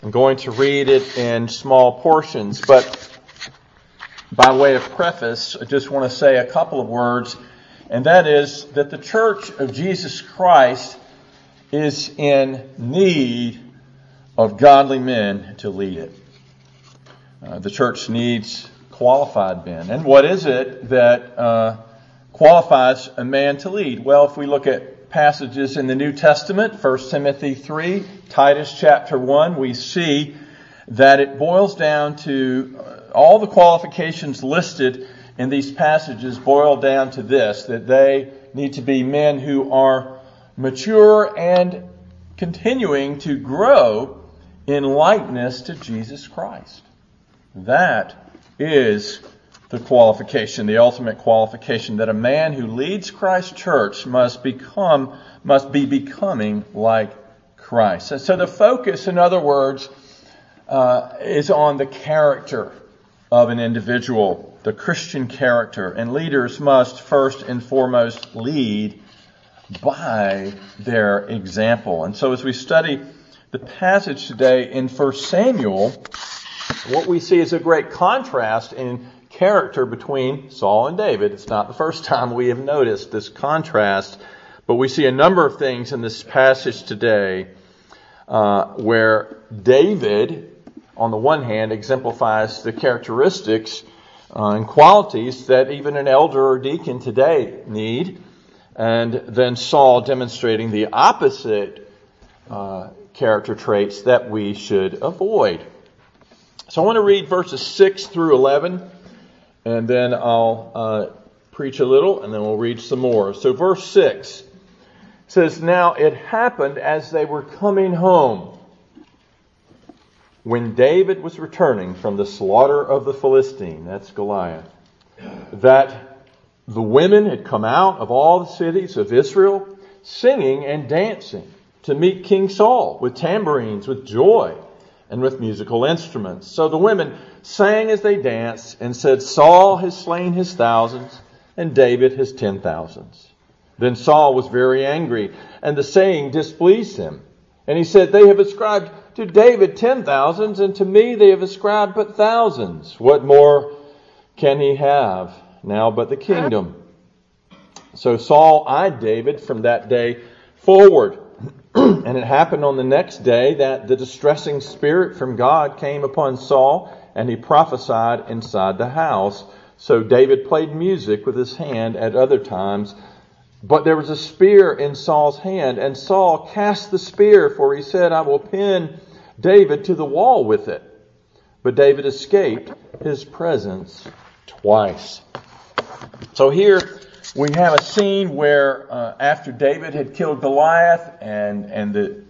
I'm going to read it in small portions, but by way of preface, I just want to say a couple of words, and that is that the Church of Jesus Christ is in need of godly men to lead it. The church needs qualified men. And what is it that qualifies a man to lead? Well, if we look at passages in the New Testament, 1 Timothy 3, Titus chapter 1, we see that it boils down to all the qualifications listed in these passages boil down to this, that they need to be men who are mature and continuing to grow in likeness to Jesus Christ. That is the qualification, the ultimate qualification, that a man who leads Christ's church must be becoming like Christ. And so the focus, in other words, is on the character of an individual, the Christian character. And leaders must first and foremost lead by their example. And so as we study the passage today in 1 Samuel, what we see is a great contrast in character between Saul and David. It's not the first time we have noticed this contrast, but we see a number of things in this passage today where David, on the one hand, exemplifies the characteristics and qualities that even an elder or deacon today need, and then Saul demonstrating the opposite character traits that we should avoid. So I want to read verses 6 through 11, and then I'll preach a little, and then we'll read some more. So verse 6 says, "Now it happened as they were coming home, when David was returning from the slaughter of the Philistine," that's Goliath, "that the women had come out of all the cities of Israel, singing and dancing to meet King Saul with tambourines, with joy, and with musical instruments. So the women sang as they danced and said, 'Saul has slain his thousands, and David his 10,000s. Then Saul was very angry, and the saying displeased him. And he said, 'They have ascribed to David 10,000s, and to me they have ascribed but thousands. What more can he have now but the kingdom?' So Saul eyed David from that day forward. And it happened on the next day that the distressing spirit from God came upon Saul, and he prophesied inside the house. So David played music with his hand at other times. But there was a spear in Saul's hand, and Saul cast the spear, for he said, 'I will pin David to the wall with it.' But David escaped his presence twice." So here we have a scene where after David had killed Goliath and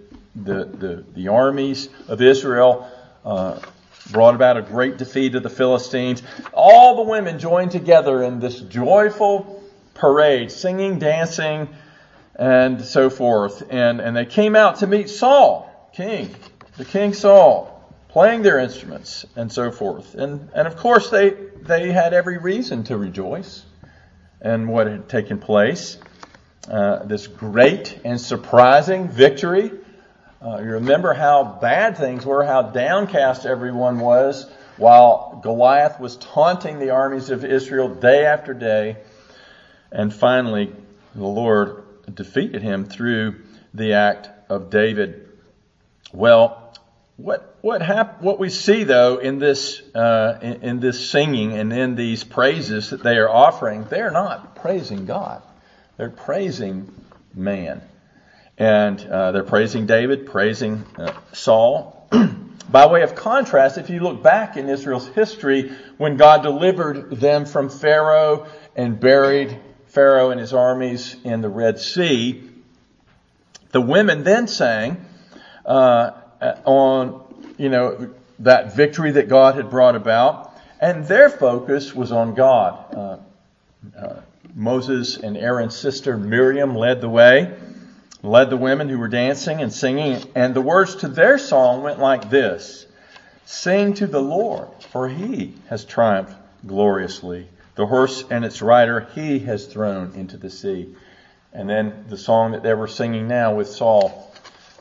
the armies of Israel brought about a great defeat of the Philistines, all the women joined together in this joyful parade, singing, dancing, and so forth. And they came out to meet Saul, the King Saul, playing their instruments and so forth. And of course they had every reason to rejoice and what had taken place. This great and surprising victory. You remember how bad things were, how downcast everyone was, while Goliath was taunting the armies of Israel day after day. And finally, the Lord defeated him through the act of David. Well, what we see though in this singing and in these praises that they are offering, they're not praising God. They're praising man. And they're praising David, praising Saul. By way of contrast, if you look back in Israel's history, when God delivered them from Pharaoh and buried Pharaoh and his armies in the Red Sea, the women then sang on, that victory that God had brought about, and their focus was on God. Moses and Aaron's sister Miriam led the women who were dancing and singing, and the words to their song went like this: "Sing to the Lord, for he has triumphed gloriously. The horse and its rider he has thrown into the sea." And then the song that they were singing now with Saul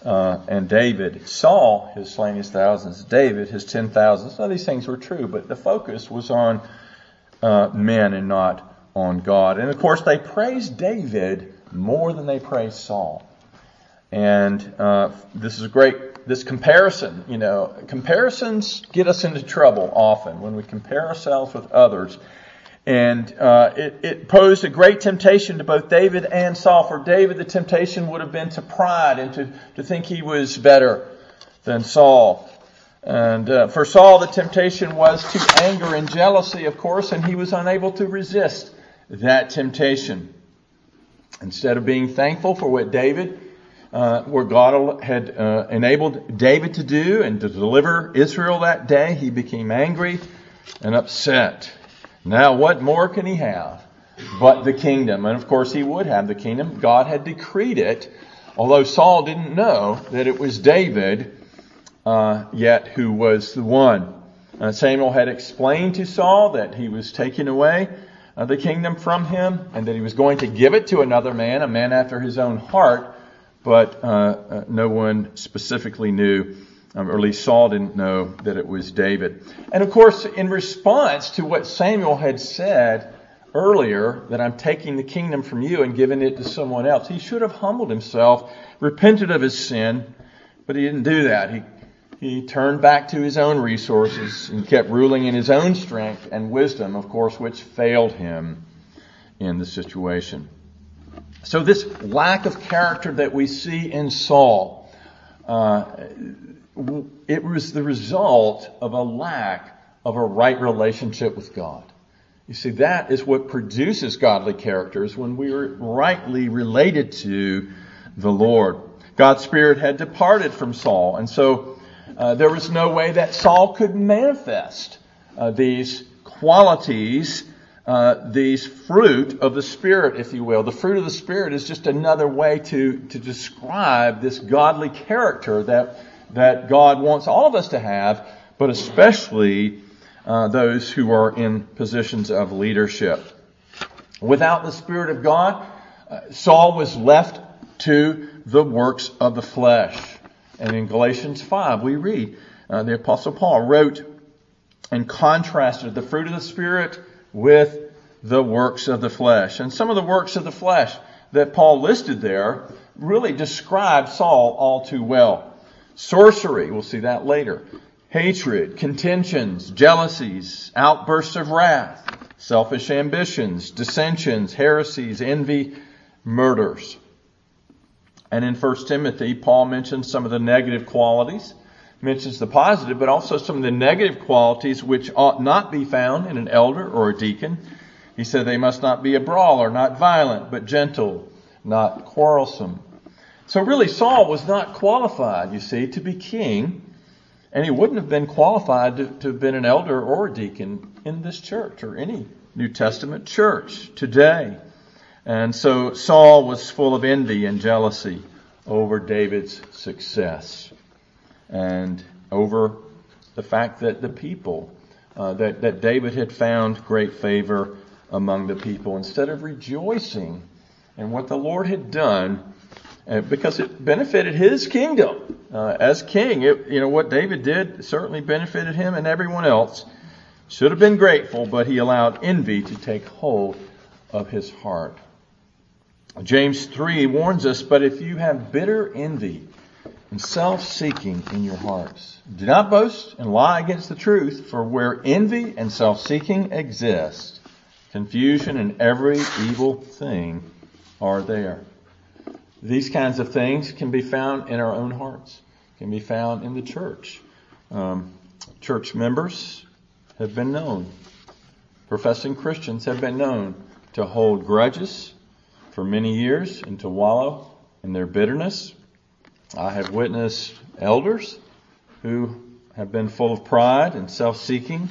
and David. Saul has slain his thousands. David his 10,000s. None of these things were true, but the focus was on men and not on God. And of course, they praised David more than they praised Saul. And this is a great, this comparison, comparisons get us into trouble often when we compare ourselves with others. And it posed a great temptation to both David and Saul. For David, the temptation would have been to pride and to think he was better than Saul. And for Saul, the temptation was to anger and jealousy, of course, and he was unable to resist that temptation. Instead of being thankful for what David, where God had enabled David to do and to deliver Israel that day, he became angry and upset. Now, what more can he have but the kingdom? And of course, he would have the kingdom. God had decreed it, although Saul didn't know that it was David yet who was the one. Samuel had explained to Saul that he was taking away the kingdom from him and that he was going to give it to another man, a man after his own heart, but no one specifically knew, or at least Saul didn't know, that it was David. And of course, in response to what Samuel had said earlier, that I'm taking the kingdom from you and giving it to someone else, he should have humbled himself, repented of his sin, but he didn't do that. He turned back to his own resources and kept ruling in his own strength and wisdom, of course, which failed him in the situation. So this lack of character that we see in Saul, it was the result of a lack of a right relationship with God. You see, that is what produces godly characters when we are rightly related to the Lord. God's Spirit had departed from Saul, and so there was no way that Saul could manifest these qualities, these fruit of the Spirit, if you will. The fruit of the Spirit is just another way to describe this godly character that God wants all of us to have, but especially those who are in positions of leadership. Without the Spirit of God, Saul was left to the works of the flesh. And in Galatians 5, we read, the Apostle Paul wrote and contrasted the fruit of the Spirit with the works of the flesh. And some of the works of the flesh that Paul listed there really describe Saul all too well. Sorcery, we'll see that later. Hatred, contentions, jealousies, outbursts of wrath, selfish ambitions, dissensions, heresies, envy, murders. And in 1 Timothy, Paul mentions some of the negative qualities, mentions the positive, but also some of the negative qualities which ought not be found in an elder or a deacon. He said they must not be a brawler, not violent, but gentle, not quarrelsome. So really Saul was not qualified, you see, to be king, and he wouldn't have been qualified to have been an elder or a deacon in this church or any New Testament church today. And so Saul was full of envy and jealousy over David's success and over the fact that the people, that David had found great favor among the people, instead of rejoicing in what the Lord had done, because it benefited his kingdom as king. What David did certainly benefited him and everyone else. Should have been grateful, but he allowed envy to take hold of his heart. James 3 warns us, but if you have bitter envy and self-seeking in your hearts, do not boast and lie against the truth, for where envy and self-seeking exist, confusion and every evil thing are there. These kinds of things can be found in our own hearts, can be found in the church. Church members have been known, professing Christians have been known to hold grudges for many years and to wallow in their bitterness. I have witnessed elders who have been full of pride and self-seeking,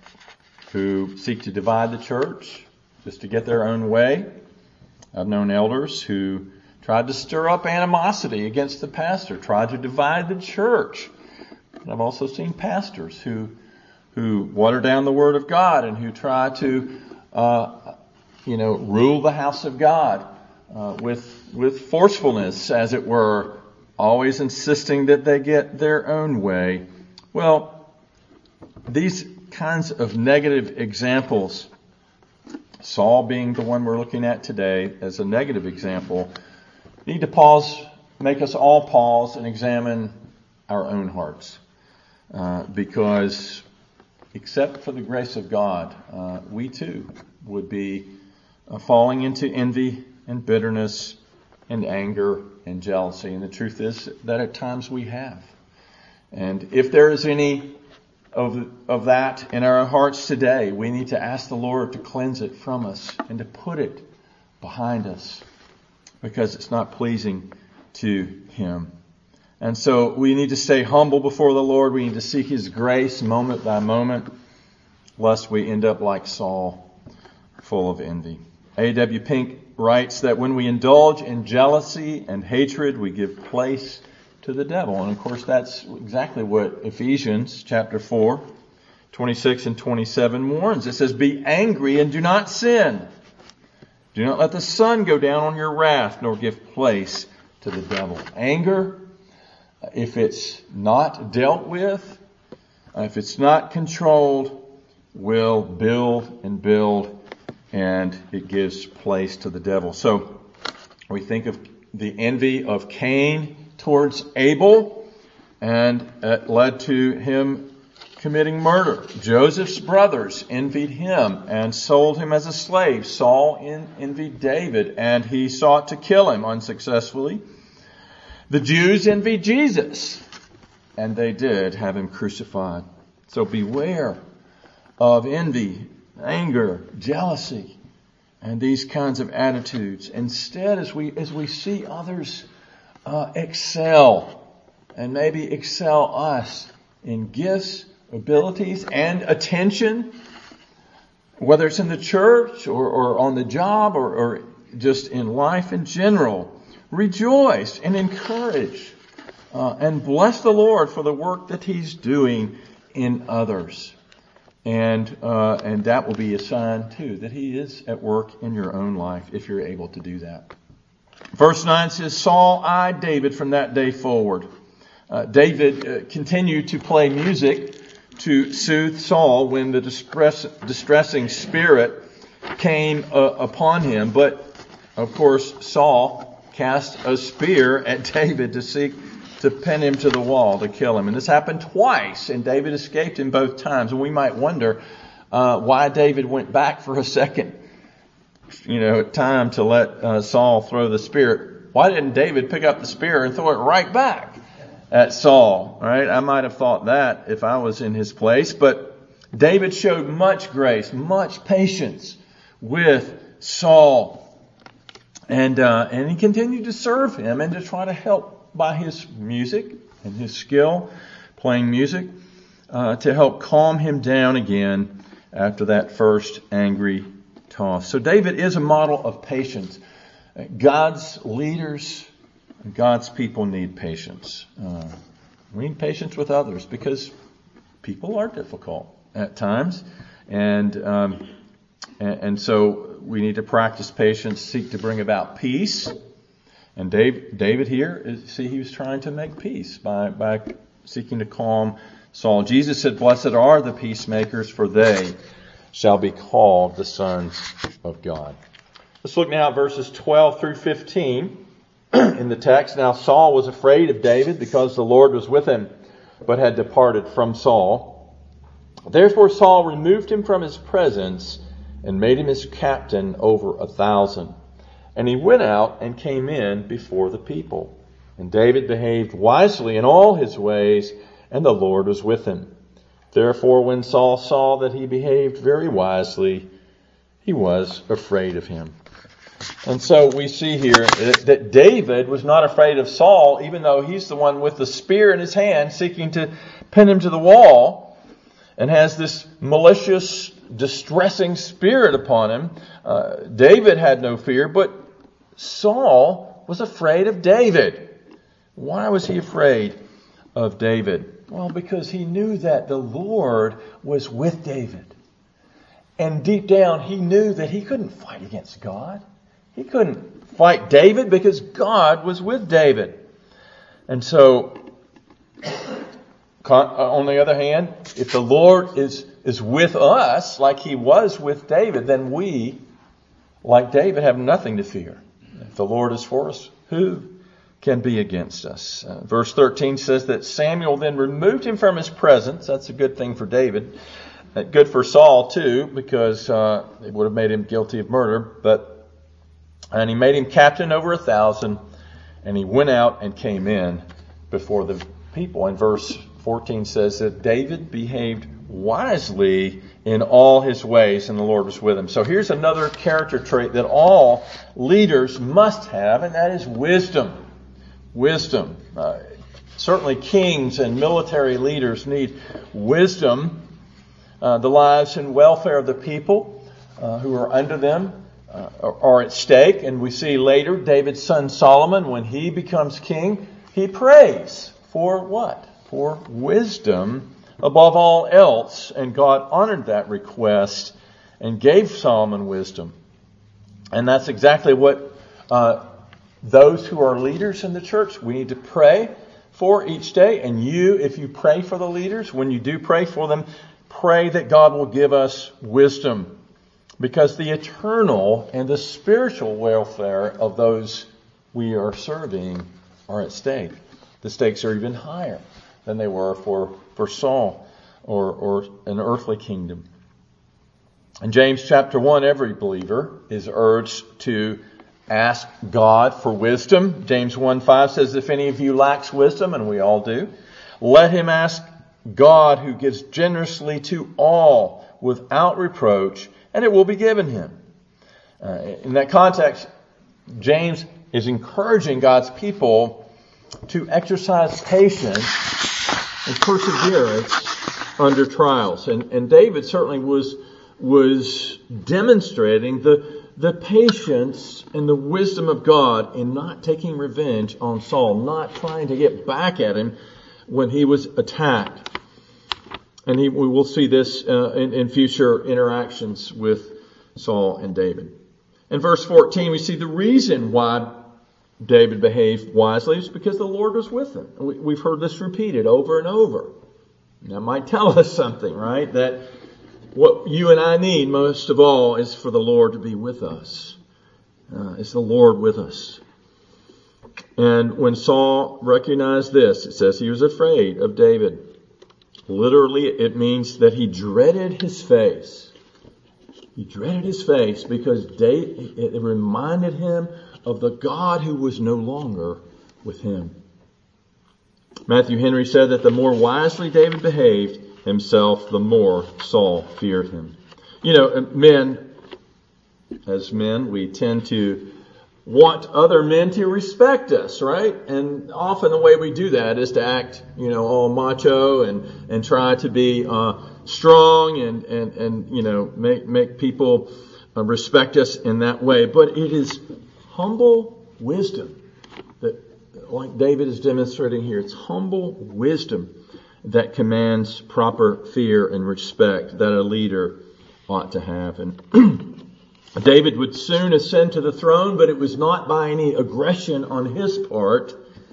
who seek to divide the church just to get their own way. I've known elders who tried to stir up animosity against the pastor, tried to divide the church. And I've also seen pastors who water down the Word of God and who try to, rule the house of God with forcefulness, as it were, always insisting that they get their own way. Well, these kinds of negative examples, Saul being the one we're looking at today as a negative example, need to pause, make us all pause and examine our own hearts. Because except for the grace of God, we too would be falling into envy and bitterness and anger and jealousy. And the truth is that at times we have. And if there is any of that in our hearts today, we need to ask the Lord to cleanse it from us and to put it behind us, because it's not pleasing to Him. And so we need to stay humble before the Lord. We need to seek His grace moment by moment, lest we end up like Saul, full of envy. A.W. Pink writes that when we indulge in jealousy and hatred, we give place to the devil. And of course, that's exactly what Ephesians chapter 4, 26 and 27 warns. It says, "Be angry and do not sin. Do not let the sun go down on your wrath, nor give place to the devil." Anger, if it's not dealt with, if it's not controlled, will build and build, and it gives place to the devil. So we think of the envy of Cain towards Abel, and it led to him committing murder. Joseph's brothers envied him and sold him as a slave. Saul envied David, and he sought to kill him unsuccessfully. The Jews envied Jesus, and they did have Him crucified. So beware of envy, anger, jealousy, and these kinds of attitudes. Instead, as we see others excel, and maybe excel us in gifts, abilities, and attention, whether it's in the church or on the job or just in life in general, rejoice and encourage and bless the Lord for the work that He's doing in others. And that will be a sign too that He is at work in your own life if you're able to do that. Verse 9 says, "Saul eyed David from that day forward." David continued to play music to soothe Saul when the distressing spirit came upon him. But of course, Saul cast a spear at David to seek to pin him to the wall, to kill him. And this happened twice, and David escaped him both times. And we might wonder why David went back for a second, time to let Saul throw the spear. Why didn't David pick up the spear and throw it right back at Saul? Right? I might have thought that if I was in his place. But David showed much grace, much patience with Saul. And he continued to serve him and to try to help by his music and his skill playing music to help calm him down again after that first angry toss. So David is a model of patience. God's leaders, God's people need patience. We need patience with others because people are difficult at times, and so we need to practice patience, seek to bring about peace. And David here, he was trying to make peace by seeking to calm Saul. Jesus said, "Blessed are the peacemakers, for they shall be called the sons of God." Let's look now at verses 12 through 15 in the text. "Now Saul was afraid of David because the Lord was with him, but had departed from Saul. Therefore Saul removed him from his presence and made him his captain over 1,000. And he went out and came in before the people. And David behaved wisely in all his ways, and the Lord was with him. Therefore, when Saul saw that he behaved very wisely, he was afraid of him." And so we see here that David was not afraid of Saul, even though he's the one with the spear in his hand seeking to pin him to the wall and has this malicious, distressing spirit upon him. David had no fear, but Saul was afraid of David. Why was he afraid of David? Well, because he knew that the Lord was with David. And deep down, he knew that he couldn't fight against God. He couldn't fight David because God was with David. And so, on the other hand, if the Lord is with us like He was with David, then we, like David, have nothing to fear. If the Lord is for us, who can be against us? Verse 13 says that Samuel then removed him from his presence. That's a good thing for David. Good for Saul too, because it would have made him guilty of murder. And he made him captain over 1,000, and he went out and came in before the people. And verse 14 says that David behaved wisely in all his ways, and the Lord was with him. So here's another character trait that all leaders must have, and that is wisdom. Wisdom. Certainly kings and military leaders need wisdom. The lives and welfare of the people who are under them are at stake. And we see later David's son Solomon, when he becomes king, he prays for what? For wisdom above all else. And God honored that request and gave Solomon wisdom. And that's exactly what those who are leaders in the church, we need to pray for each day. And if you pray for the leaders, when you do pray for them, pray that God will give us wisdom. Because the eternal and the spiritual welfare of those we are serving are at stake. The stakes are even higher than they were for Saul or an earthly kingdom. In James chapter 1, every believer is urged to ask God for wisdom. James 1:5 says, if any of you lacks wisdom, and we all do, let him ask God, who gives generously to all without reproach, and it will be given him. In that context, James is encouraging God's people to exercise patience and perseverance under trials. And David certainly was demonstrating the patience and the wisdom of God in not taking revenge on Saul, not trying to get back at him when he was attacked. And we will see this in future interactions with Saul and David. In verse 14, we see the reason why David behaved wisely is because the Lord was with him. We've heard this repeated over and over. And that might tell us something, right? That what you and I need most of all is for the Lord to be with us. Is the Lord with us? And when Saul recognized this, it says he was afraid of David. Literally, it means that he dreaded his face. He dreaded his face because it reminded him of the God who was no longer with him. Matthew Henry said that the more wisely David behaved himself, the more Saul feared him. As men, we tend to want other men to respect us, right? And often the way we do that is to act, all macho and try to be strong and make people respect us in that way. But it is humble wisdom that, like David is demonstrating here, it's humble wisdom that commands proper fear and respect that a leader ought to have. And David would soon ascend to the throne, but it was not by any aggression on his part.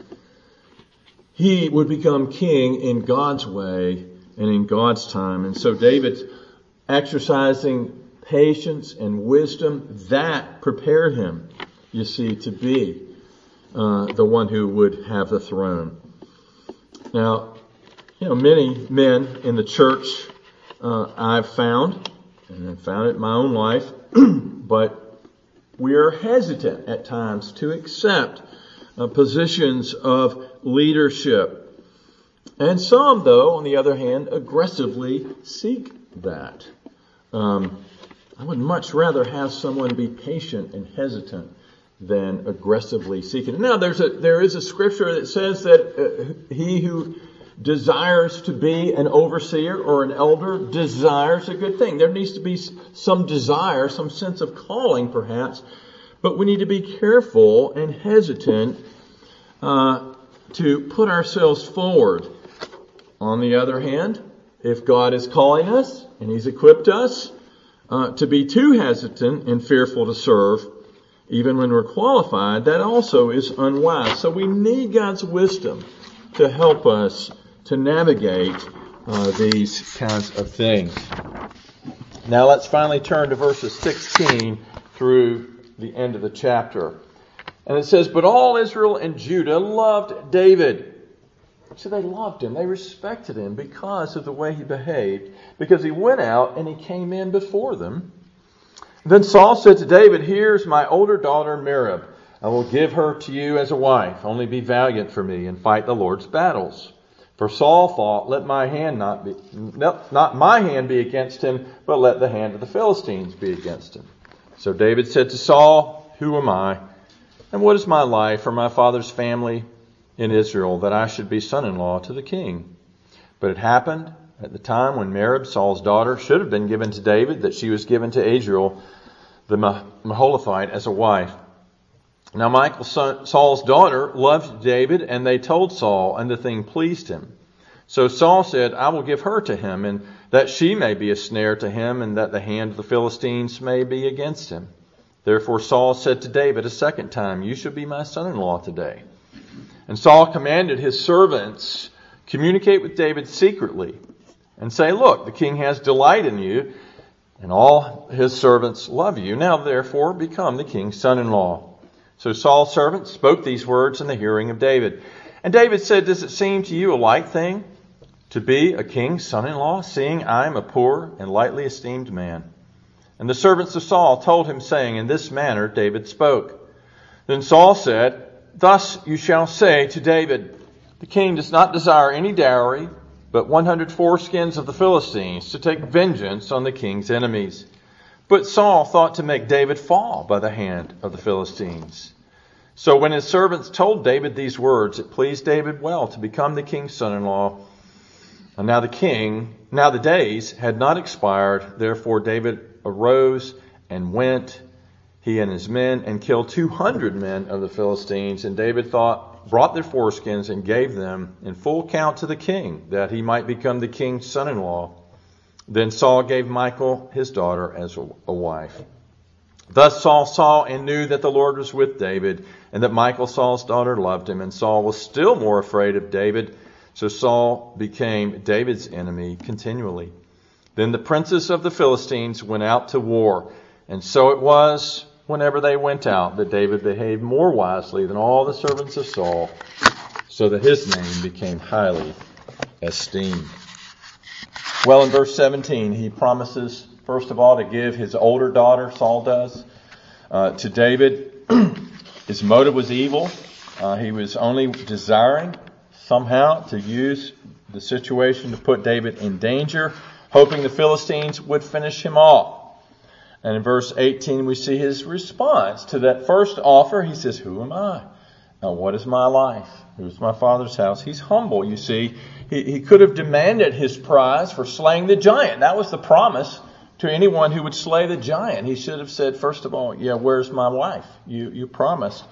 He would become king in God's way and in God's time. And so David's exercising patience and wisdom, that prepared him, you see, to be the one who would have the throne. Now, many men in the church I've found, and I've found it in my own life, but we are hesitant at times to accept positions of leadership. And some, though, on the other hand, aggressively seek that. I would much rather have someone be patient and hesitant than aggressively seeking it. Now, there is a scripture that says that he who desires to be an overseer or an elder desires a good thing. There needs to be some desire, some sense of calling perhaps, but we need to be careful and hesitant to put ourselves forward. On the other hand, if God is calling us and He's equipped us to be too hesitant and fearful to serve, even when we're qualified, that also is unwise. So we need God's wisdom to help us to navigate these kinds of things. Now let's finally turn to verses 16 through the end of the chapter. And it says, "But all Israel and Judah loved David." So they loved him. They respected him because of the way he behaved. Because he went out and he came in before them. Then Saul said to David, "Here's my older daughter Merab. I will give her to you as a wife. Only be valiant for me and fight the Lord's battles." For Saul thought, "Let my hand not my hand be against him, but let the hand of the Philistines be against him." So David said to Saul, "Who am I? And what is my life or my father's family in Israel that I should be son-in-law to the king?" But it happened at the time when Merab, Saul's daughter, should have been given to David, that she was given to Adriel, the Maholathite, as a wife. Now Michal, Saul's daughter, loved David, and they told Saul, and the thing pleased him. So Saul said, "I will give her to him, and that she may be a snare to him, and that the hand of the Philistines may be against him." Therefore Saul said to David a second time, "You shall be my son-in-law today." And Saul commanded his servants, "Communicate with David secretly, and say, 'Look, the king has delight in you, and all his servants love you. Now therefore become the king's son-in-law.'" So Saul's servants spoke these words in the hearing of David. And David said, "Does it seem to you a light thing to be a king's son-in-law, seeing I am a poor and lightly esteemed man?" And the servants of Saul told him, saying, "In this manner David spoke." Then Saul said, "Thus you shall say to David, 'The king does not desire any dowry, but 100 foreskins of the Philistines to take vengeance on the king's enemies.'" But Saul thought to make David fall by the hand of the Philistines. So when his servants told David these words, it pleased David well to become the king's son-in-law. And now the days had not expired. Therefore David arose and went, he and his men, and killed 200 men of the Philistines. And David brought their foreskins and gave them in full count to the king, that he might become the king's son-in-law. Then Saul gave Michal his daughter as a wife. Thus Saul saw and knew that the Lord was with David, and that Michal, Saul's daughter, loved him. And Saul was still more afraid of David. So Saul became David's enemy continually. Then the princes of the Philistines went out to war. And so it was, whenever they went out, that David behaved more wisely than all the servants of Saul, so that his name became highly esteemed. Well, in verse 17, he promises, first of all, to give his older daughter, Saul does, to David. His motive was evil. He was only desiring somehow to use the situation to put David in danger, hoping the Philistines would finish him off. And in verse 18, we see his response to that first offer. He says, "Who am I? Now, what is my life? Who's my father's house?" He's humble, you see. He could have demanded his prize for slaying the giant. That was the promise to anyone who would slay the giant. He should have said, first of all, where's my wife? You promised.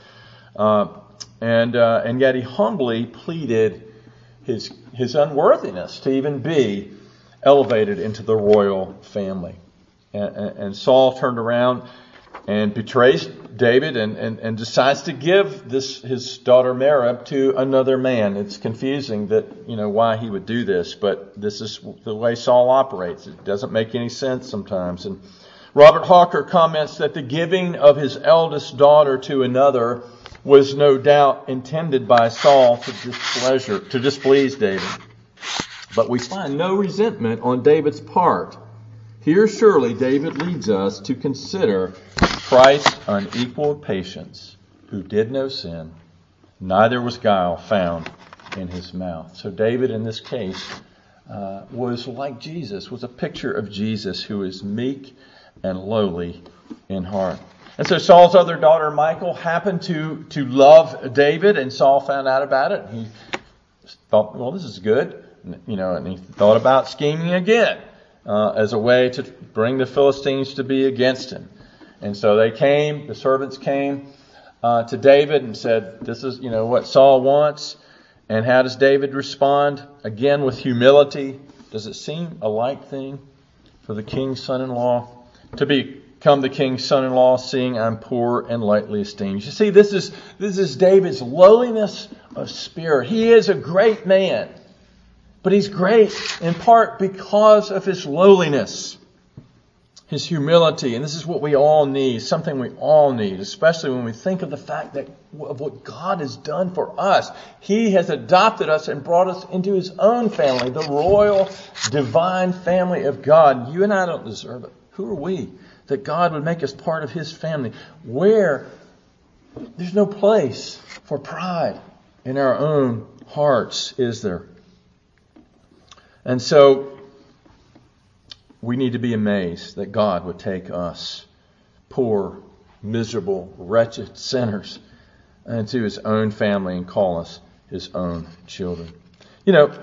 And yet he humbly pleaded his unworthiness to even be elevated into the royal family. And Saul turned around and betrays David and decides to give his daughter Merab to another man. It's confusing that, why he would do this, but this is the way Saul operates. It doesn't make any sense sometimes. And Robert Hawker comments that the giving of his eldest daughter to another was no doubt intended by Saul to displease David. But we find no resentment on David's part. Here surely David leads us to consider Christ's unequaled patience, who did no sin, neither was guile found in his mouth. So David in this case was like Jesus, was a picture of Jesus, who is meek and lowly in heart. And so Saul's other daughter, Michal, happened to love David, and Saul found out about it. He thought, well, this is good. And he thought about scheming again as a way to bring the Philistines to be against him. And so the servants came to David and said, this is, what Saul wants. And how does David respond? Again, with humility. Does it seem a light thing for the king's son-in-law to be Come the king's son-in-law, seeing I'm poor and lightly esteemed. You see, this is David's lowliness of spirit. He is a great man, but he's great in part because of his lowliness, his humility. And this is what we all need, something we all need, especially when we think of the fact of what God has done for us. He has adopted us and brought us into His own family, the royal, divine family of God. You and I don't deserve it. Who are we that God would make us part of His family? Where there's no place for pride in our own hearts, is there? And so we need to be amazed that God would take us, poor, miserable, wretched sinners, into His own family and call us His own children. You know,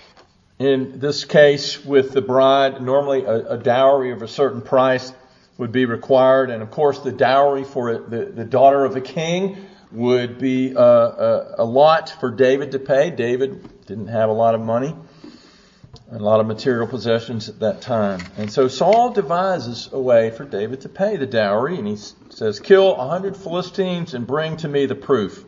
in this case with the bride, normally a dowry of a certain price would be required. And of course, the dowry for the daughter of a king would be a lot for David to pay. David didn't have a lot of money and a lot of material possessions at that time. And so Saul devises a way for David to pay the dowry. And he says, kill 100 Philistines and bring to me the proof.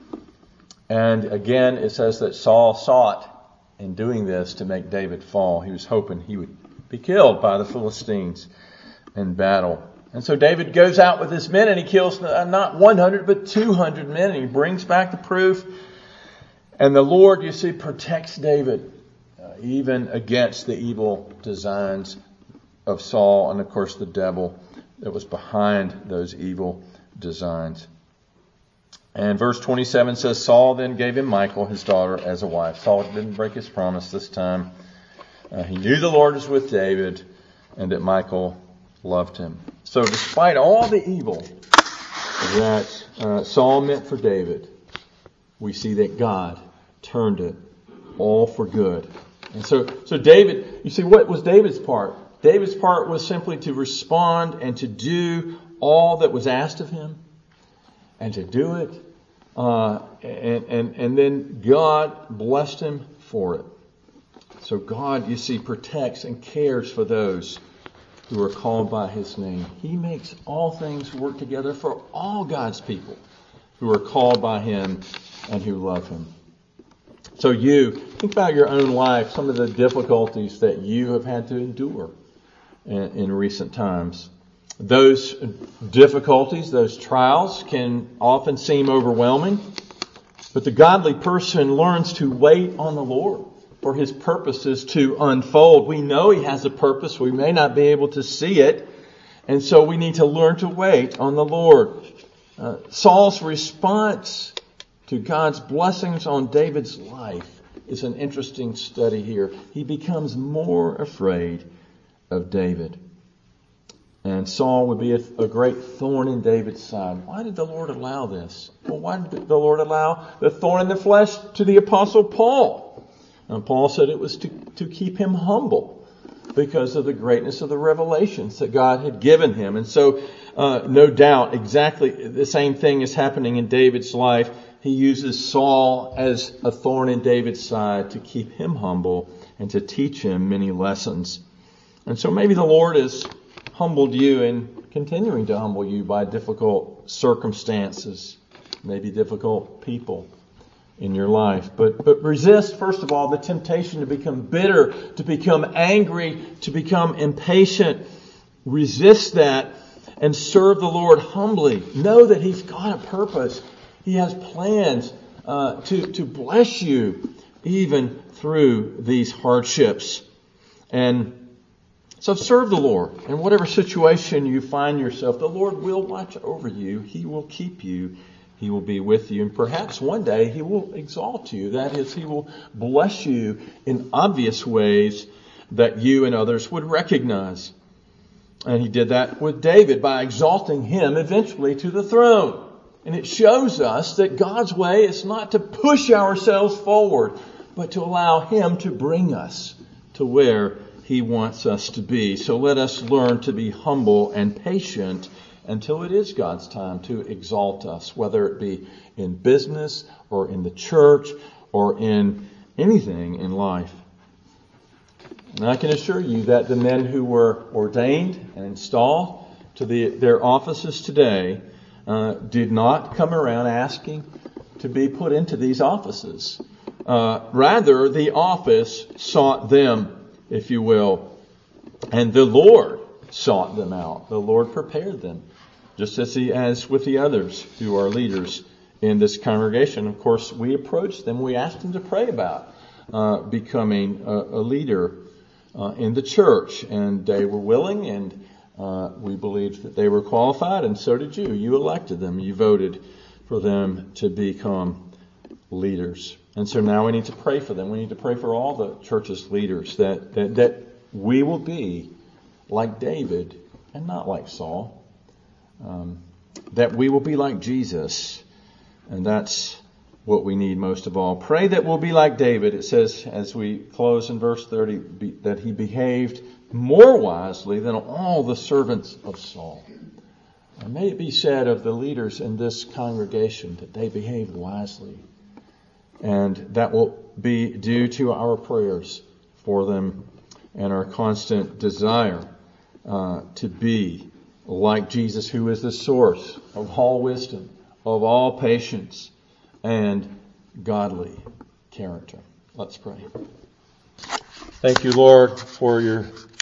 And again, it says that Saul sought in doing this to make David fall. He was hoping he would be killed by the Philistines in battle. And so David goes out with his men and he kills not 100 but 200 men, and he brings back the proof. And the Lord, you see, protects David even against the evil designs of Saul and, of course, the devil that was behind those evil designs. And verse 27 says, Saul then gave him Michal, his daughter, as a wife. Saul didn't break his promise this time. He knew the Lord was with David and that Michal loved him. So despite all the evil that Saul meant for David, we see that God turned it all for good. And so David, you see, what was David's part? David's part was simply to respond and to do all that was asked of him, and to do it. And then God blessed him for it. So God, you see, protects and cares for those who are called by His name. He makes all things work together for all God's people who are called by Him and who love Him. So you, think about your own life, some of the difficulties that you have had to endure in recent times. Those difficulties, those trials can often seem overwhelming, but the godly person learns to wait on the Lord for His purposes to unfold. We know He has a purpose. We may not be able to see it, and so we need to learn to wait on the Lord. Saul's response to God's blessings on David's life is an interesting study here. He becomes more afraid of David. And Saul would be a great thorn in David's side. Why did the Lord allow this? Well, why did the Lord allow the thorn in the flesh to the Apostle Paul? And Paul said it was to keep him humble because of the greatness of the revelations that God had given him. And so, no doubt, exactly the same thing is happening in David's life. He uses Saul as a thorn in David's side to keep him humble and to teach him many lessons. And so maybe the Lord has humbled you and continuing to humble you by difficult circumstances, maybe difficult people in your life. But resist, first of all, the temptation to become bitter, to become angry, to become impatient. Resist that and serve the Lord humbly. Know that He's got a purpose. He has plans to bless you even through these hardships. And so serve the Lord. In whatever situation you find yourself, the Lord will watch over you. He will keep you. He will be with you. And perhaps one day He will exalt you. That is, He will bless you in obvious ways that you and others would recognize. And He did that with David by exalting him eventually to the throne. And it shows us that God's way is not to push ourselves forward, but to allow Him to bring us to where He wants us to be. So let us learn to be humble and patient until it is God's time to exalt us, whether it be in business or in the church or in anything in life. And I can assure you that the men who were ordained and installed to their offices today did not come around asking to be put into these offices. Rather, the office sought them, if you will, and the Lord sought them out. The Lord prepared them, just as He has with the others who are leaders in this congregation. Of course, we approached them. We asked them to pray about becoming a leader in the church, and they were willing, and we believed that they were qualified, and so did you. You elected them. You voted for them to become leaders. And so now we need to pray for them. We need to pray for all the church's leaders that we will be like David and not like Saul. That we will be like Jesus. And that's what we need most of all. Pray that we'll be like David. It says, as we close in verse 30, that he behaved more wisely than all the servants of Saul. And may it be said of the leaders in this congregation that they behaved wisely. And that will be due to our prayers for them and our constant desire to be like Jesus, who is the source of all wisdom, of all patience, and godly character. Let's pray. Thank you, Lord, for your